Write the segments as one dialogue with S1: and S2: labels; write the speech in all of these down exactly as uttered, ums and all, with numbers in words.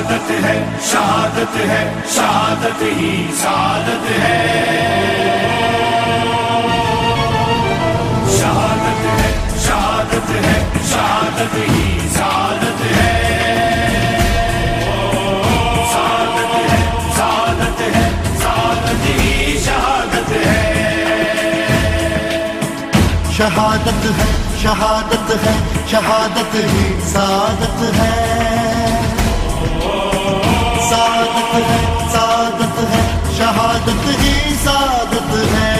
S1: शहादत है, शहादत है, शहादत ही सादत है। शहादत है, शहादत है, शहादत ही सादत है। सादत है, सादत है, सादत ही शहादत है।
S2: शहादत है, शहादत है, शहादत ही सादत है। सादत है, सादत है, शहादत ही सादत है।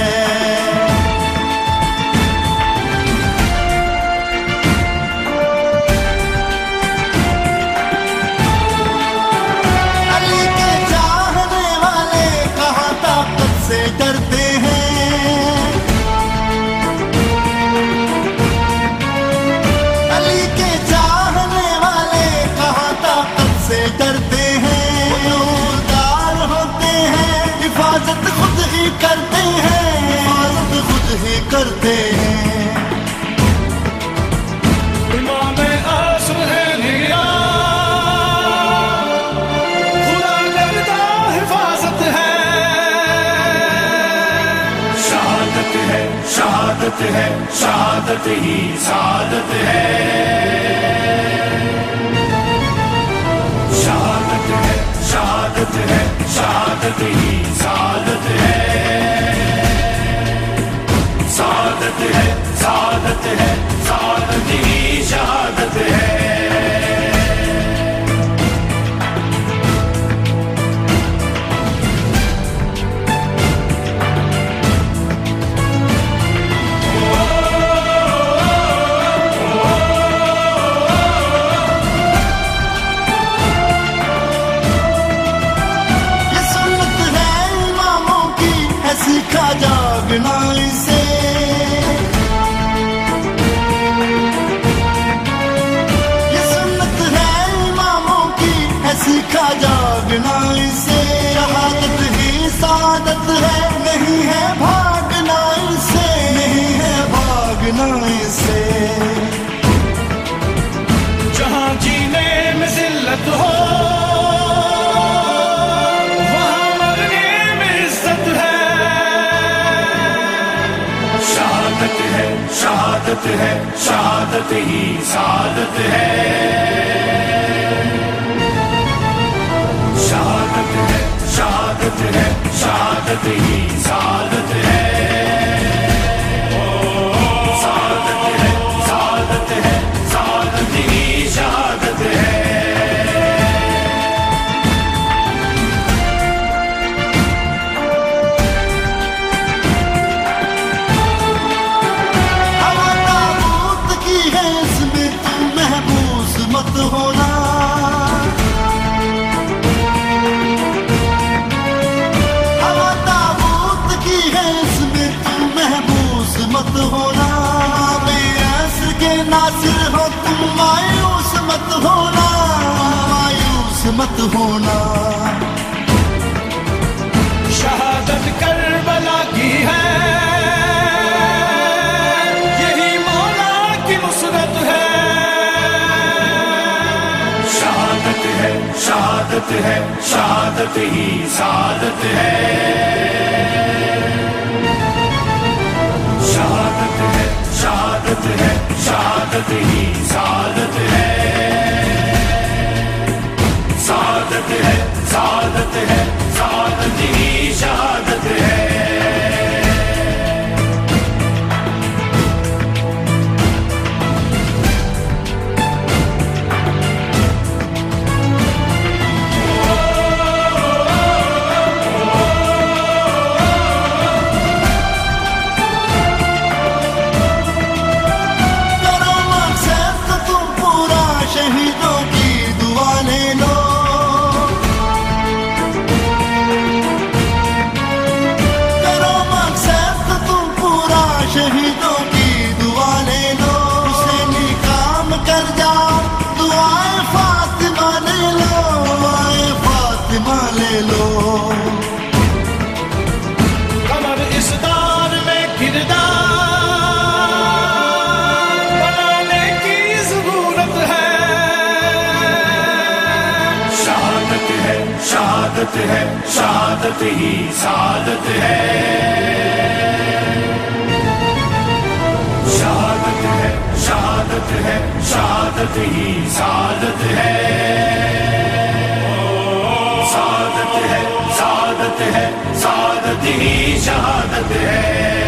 S2: अली के चाहने वाले कहाँ ताकत से डरते हैं। अली के चाहने वाले कहाँ ताकत से डरते हैं। हिफाजत खुद ही करते हैं, हिफाजत खुद ही करते हैं।
S1: इमाम असर है निया, खुदा करता हिफाजत है। शहादत है, शहादत है, शहादत ही सादत है। शहादत है, शहादत है, शहादत ही सादत है। सादत है, सादत है, सादत ही शहादत है।
S2: सीखा जागना इसे, ये सुन्नत है इमामों की, है सीखा जागना इसे। शहादत ही सादत है, नहीं है भागना इसे, नहीं है भागना इसे।
S1: जहाँ जीने में जिल्लत हो, शहादत है, शहादत ही सादत है। शहादत है, शहादत है, शहादत ही सादत है। सादत है, सादत है, सादत ही शहादत है।
S2: मत होना, हवा ताबूत की है इसमें तुम महबूस मत होना। बेअस के नासिर हो तुम मायूस मत होना, मायूस मत होना।
S1: शहादत करबला की है, यही मौला की नुसरत है। शहादत है, शहादत है, शहादत ही सादत है। शहादत है, शहादत है, शहादत ही सादत है। सादत है, सादत है, सादत ही शहादत है। शहादत है, शहादत ही सादत है। शहादत है, शहादत है, शहादत ही सादत है। सादत है, सादत है, सादत ही शहादत है।